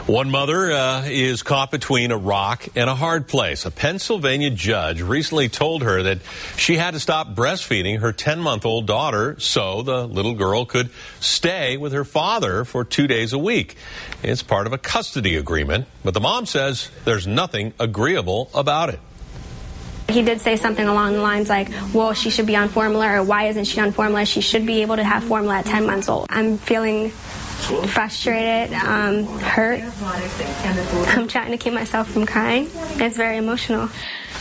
One mother is caught between a rock and a hard place. A Pennsylvania judge recently told her that she had to stop breastfeeding her 10-month-old daughter so the little girl could stay with her father for 2 days a week. It's part of a custody agreement, but the mom says there's nothing agreeable about it. He did say something along the lines like, well, she should be on formula, or why isn't she on formula? She should be able to have formula at 10 months old. I'm feeling frustrated, hurt. I'm trying to keep myself from crying. It's very emotional.